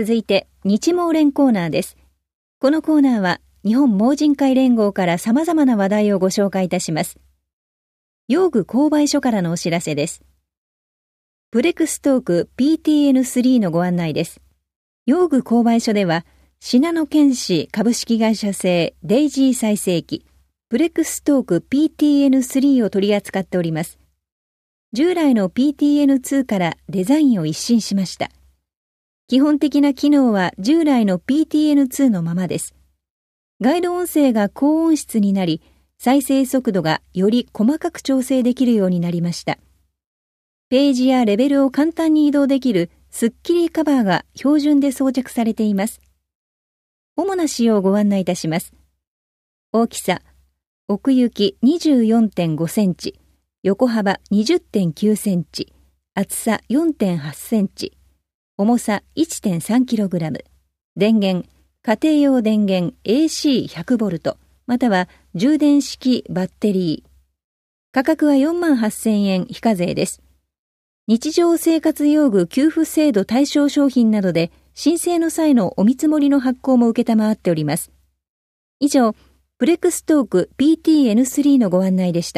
続いて、日盲連コーナーです。このコーナーは、日本盲人会連合から様々な話題をご紹介いたします。用具購買所からのお知らせです。プレクストーク PTN3 のご案内です。用具購買所では、信濃県市株式会社製デイジー再生機、プレクストーク PTN3 を取り扱っております。従来の PTN2 からデザインを一新しました。基本的な機能は従来の PTN2 のままです。ガイド音声が高音質になり、再生速度がより細かく調整できるようになりました。ページやレベルを簡単に移動できるスッキリカバーが標準で装着されています。主な仕様をご案内いたします。大きさ、奥行き 24.5 センチ、横幅 20.9 センチ、厚さ 4.8 センチ、重さ 1.3kg、電源、家庭用電源 AC100V、または充電式バッテリー。価格は48,000円非課税です。日常生活用具給付制度対象商品などで申請の際のお見積もりの発行も受けたまわっております。以上、プレクストーク PTN3 のご案内でした。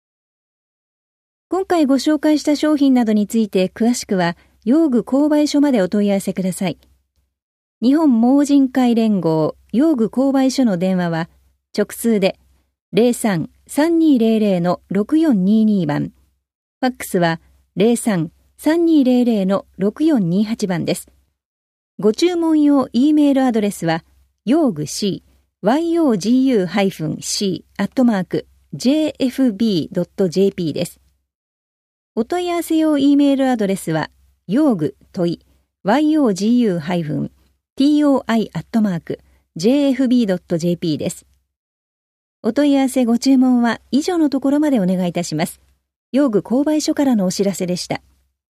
今回ご紹介した商品などについて詳しくは、用具購買所までお問い合わせください。日本盲人会連合用具購買所の電話は、直通で 03-3200-6422 番、ファックスは 03-3200-6428 番です。ご注文用 E メールアドレスは、用具 C、yogu-c@jfb.jp です。お問い合わせ用 E メールアドレスは、用具問い yogu-toi@jfb.jp です。お問い合わせご注文は以上のところまでお願いいたします。用具購買所からのお知らせでした。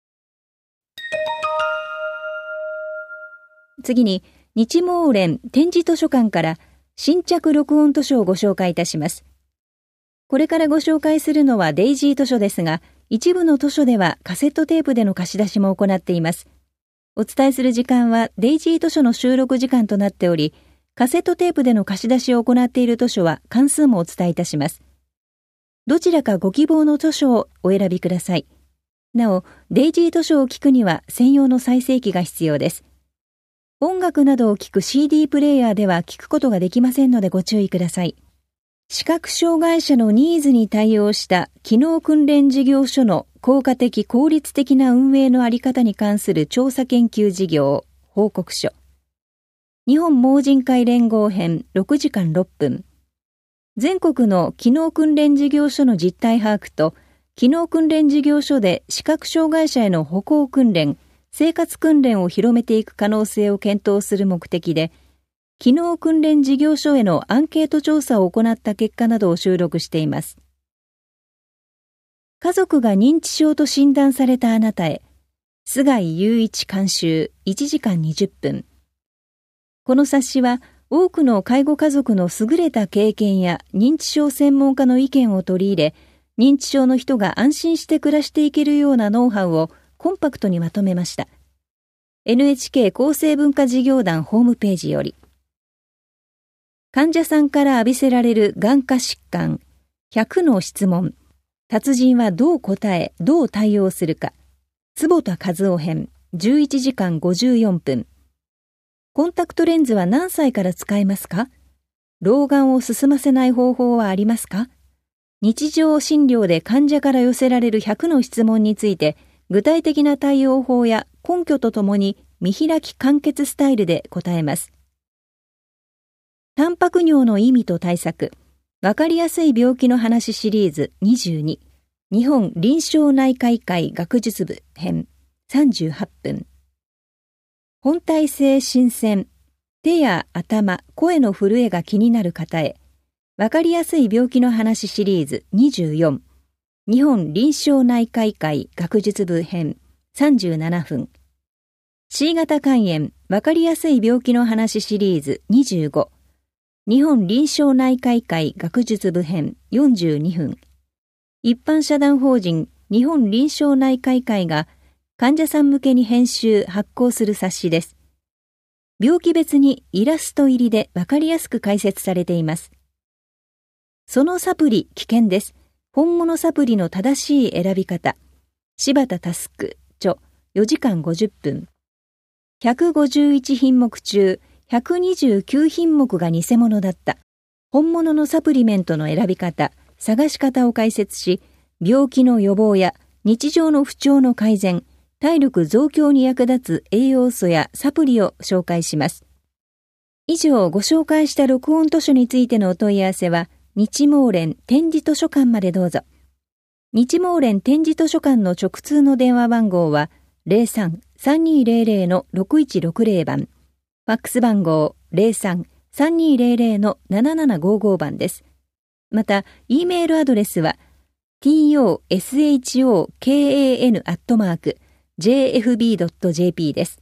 次に、日盲連展示図書館から新着録音図書をご紹介いたします。これからご紹介するのはデイジー図書ですが、一部の図書ではカセットテープでの貸し出しも行っています。お伝えする時間はデイジー図書の収録時間となっており、カセットテープでの貸し出しを行っている図書は関数もお伝えいたします。どちらかご希望の図書をお選びください。なお、デイジー図書を聞くには専用の再生機が必要です。音楽などを聞く CD プレイヤーでは聞くことができませんのでご注意ください。視覚障害者のニーズに対応した機能訓練事業所の効果的効率的な運営のあり方に関する調査研究事業報告書。日本盲人会連合編6時間6分。全国の機能訓練事業所の実態把握と、機能訓練事業所で視覚障害者への歩行訓練、生活訓練を広めていく可能性を検討する目的で、機能訓練事業所へのアンケート調査を行った結果などを収録しています。家族が認知症と診断されたあなたへ、菅井雄一監修1時間20分。この冊子は多くの介護家族の優れた経験や認知症専門家の意見を取り入れ、認知症の人が安心して暮らしていけるようなノウハウをコンパクトにまとめました。NHK 厚生文化事業団ホームページより。患者さんから浴びせられる眼科疾患、100の質問、達人はどう答え、どう対応するか、坪田和夫編、11時間54分。コンタクトレンズは何歳から使えますか？老眼を進ませない方法はありますか？日常診療で患者から寄せられる100の質問について、具体的な対応法や根拠とともに見開き簡潔スタイルで答えます。タンパク尿の意味と対策、わかりやすい病気の話シリーズ22、日本臨床内科医会学術部編38分。本体性新鮮、手や頭、声の震えが気になる方へ、わかりやすい病気の話シリーズ24、日本臨床内科医会学術部編37分。C 型肝炎、わかりやすい病気の話シリーズ25、日本臨床内科医会学術部編42分。一般社団法人日本臨床内科医会が患者さん向けに編集・発行する冊子です。 病気別にイラスト入りでわかりやすく解説されています。そのサプリ危険です。本物サプリの正しい選び方。柴田佑著4時間50分。151品目中129品目が偽物だった。本物のサプリメントの選び方、探し方を解説し、病気の予防や日常の不調の改善、体力増強に役立つ栄養素やサプリを紹介します。以上ご紹介した録音図書についてのお問い合わせは、日毛連点字図書館までどうぞ。日毛連点字図書館の直通の電話番号は 03-3200-6160 番。ファックス番号 03-3200-7755 番です。また、Eメールアドレスは toshokan@jfb.jp です。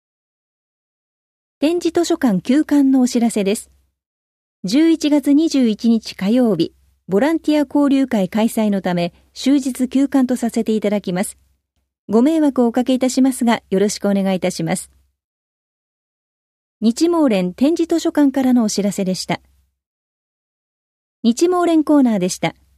点字図書館休館のお知らせです。11月21日火曜日、ボランティア交流会開催のため終日休館とさせていただきます。ご迷惑をおかけいたしますが、よろしくお願いいたします。日毛連点字図書館からのお知らせでした。日毛連コーナーでした。